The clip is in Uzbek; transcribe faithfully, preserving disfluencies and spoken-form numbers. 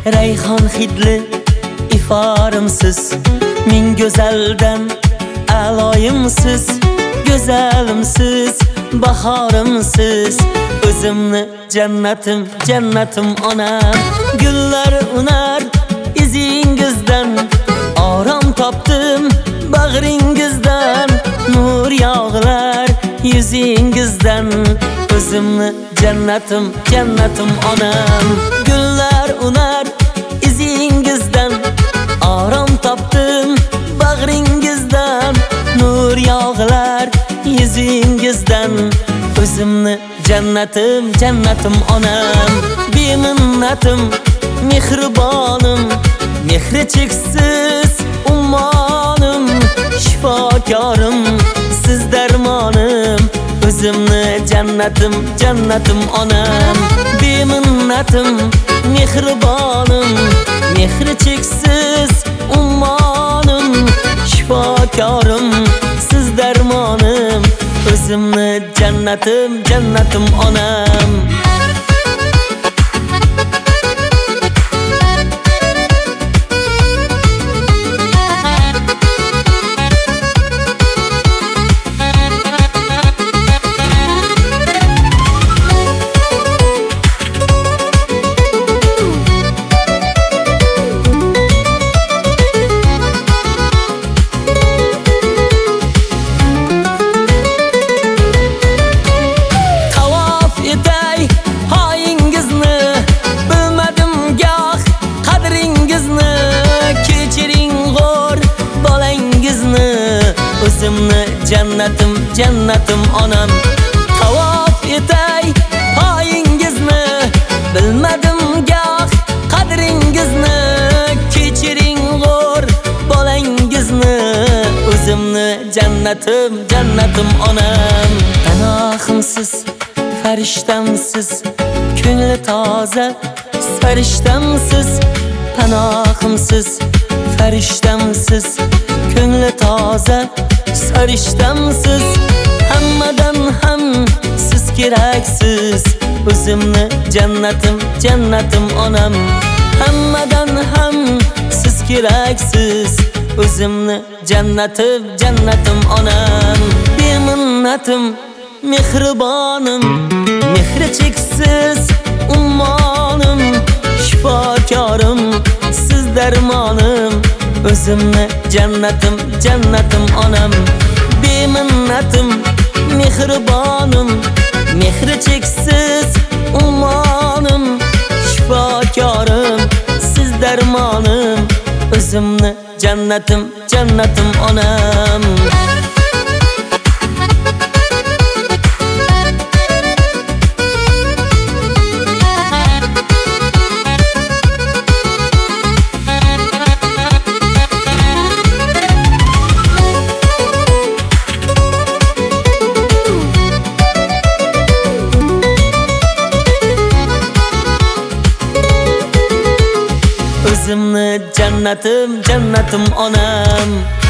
rayhon hidli iforimsiz, ming go'zaldan aloyimsiz, go'zalimsiz, bahorimsiz, o'zimni jannatim, jannatim onam. Gullar unar izingizdan, orom topdim bag'ringizdan, nur yog'lar yuzingizdan, o'zimni jannatim, jannatim onam. Gullar unar izingizdan, orom topdim bag'ringizdan, nur yog'lar yuzingizdan, o'zimni jannatim, jannatim onam. Beminnatim, mehribonim, mehri cheksiz ummonim, shifokorim, siz darmonim, o'zimni jannatim, jannatim onam. Beminnatim, mehribonim, mehri cheksiz ummonim, shifokorim, siz darmonim, o'zimni jannatim, jannatim onam. O'zimni jannatim, jannatim onam. Tavof etay poyingizni, bilmadim goh qadringizni, kechiring g'o'r bolangizni, o'zimni jannatim, jannatim onam. Panohimsiz, farishtamsiz, ko'ngli toza farishtamsiz, panohimsiz, farishtamsiz, ko'ngli toza farishtamsiz, hammadan ham siz keraksiz, o'zimni jannatim, jannatim onam. Hammadan ham siz keraksiz, o'zimni jannatim, jannatim onam. Beminnatim, mehribonim, mehri cheksiz ummonim, shifokorim, siz darmonim, o'zimni jannatim, jannatim onam. Beminnatim, mehribonim, mehri cheksiz ummonim, shifokorim, siz darmonim, o'zimni jannatim, jannatim onam. O'zimni jannatim, jannatim onam.